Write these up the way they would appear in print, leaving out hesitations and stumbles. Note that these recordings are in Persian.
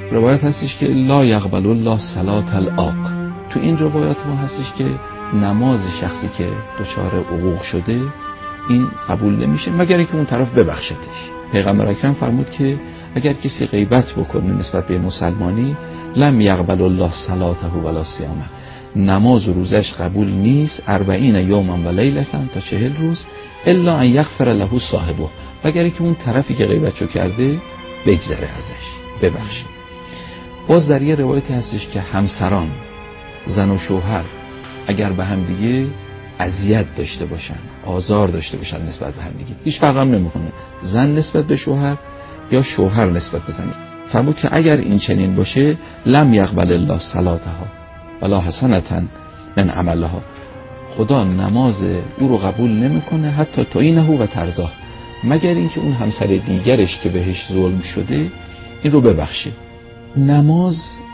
روایت هستش که لا یقبل الله صلاة العاق. تو این روایات ما هستش که نماز شخصی که دچار عقوق شده این قبول نمیشه مگر اینکه اون طرف ببخشتش. پیغمبر اکرم فرمود که اگر کسی غیبت بکنه نسبت به مسلمانی لم یقبل الله صلاته ولا صیامه، نماز و روزش قبول نیست 40 یوما و لیلتا تا 40 روز الا ان یغفر له صاحبه، مگر اینکه اون طرفی که غیبتشو کرده بگذره ازش ببخشه. باز در یه روایتی هستش که همسران زن و شوهر اگر به هم دیگه اذیت داشته باشن آزار داشته باشن نسبت به هم دیگه هیچ فرق هم نمیکنه زن نسبت به شوهر یا شوهر نسبت به زن، فرمود که اگر این چنین باشه لم یقبل الله صلاتها ولا حسنة من عملها، خدا نماز او رو قبول نمیکنه حتی تعینه و ترضاه، مگر اینکه اون همسر دیگرش که بهش ظلم شده این رو ببخشه. نماز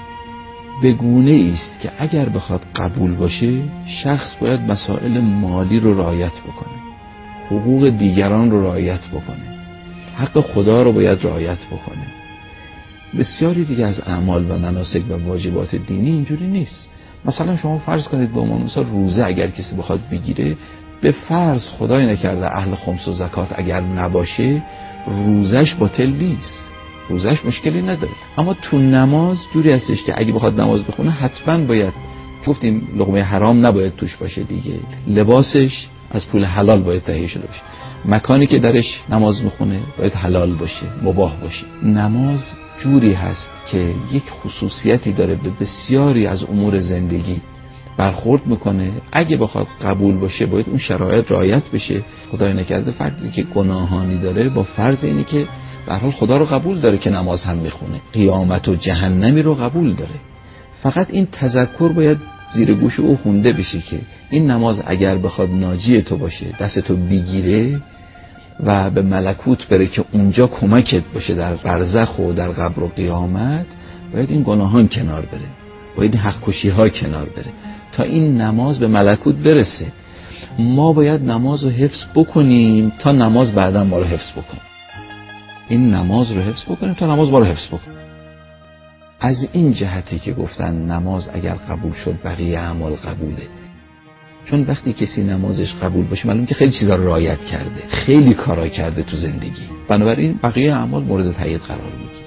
به گونه است که اگر بخواد قبول باشه شخص باید مسائل مالی رو رعایت بکنه، حقوق دیگران رو رعایت بکنه، حق خدا رو باید رعایت بکنه. بسیاری دیگه از اعمال و مناسک و واجبات دینی اینجوری نیست. مثلا شما فرض کنید به عنوان مثال روزه اگر کسی بخواد بگیره، به فرض خدای نکرده اهل خمس و زکات اگر نباشه روزش باطل نیست، روزش مشکلی نداره. اما تو نماز جوری هستش که اگه بخواد نماز بخونه حتما باید گفتیم لقمه حرام نباید توش باشه دیگه، لباسش از پول حلال باید تهیه شده باشه، مکانی که درش نماز میخونه باید حلال باشه مباح باشه. نماز جوری هست که یک خصوصیتی داره به بسیاری از امور زندگی برخورد میکنه، اگه بخواد قبول باشه باید اون شرایط رعایت بشه. خدای نکرده فردی که گناهانی داره با فرض اینی که به هر حال خدا رو قبول داره که نماز هم میخونه، قیامت و جهنمی رو قبول داره، فقط این تذکر باید زیر گوش او خونده بشه که این نماز اگر بخواد ناجی تو باشه دست تو بگیره و به ملکوت بره که اونجا کمکت باشه در برزخ و در قبر و قیامت، باید این گناهان کنار بره، باید این حق کشی ها کنار بره تا این نماز به ملکوت برسه. ما باید نماز رو حفظ بکنیم تا نماز بعدا ما رو حفظ بکنه، این نماز رو حفظ بکنیم تا نماز ما رو حفظ بکنه. از این جهتی که گفتن نماز اگر قبول شد بقیه اعمال قبوله، چون وقتی کسی نمازش قبول باشه معلوم که خیلی چیزا رو رعایت کرده، خیلی کارا کرده تو زندگی، بنابراین بقیه اعمال مورد تایید قرار میگیره.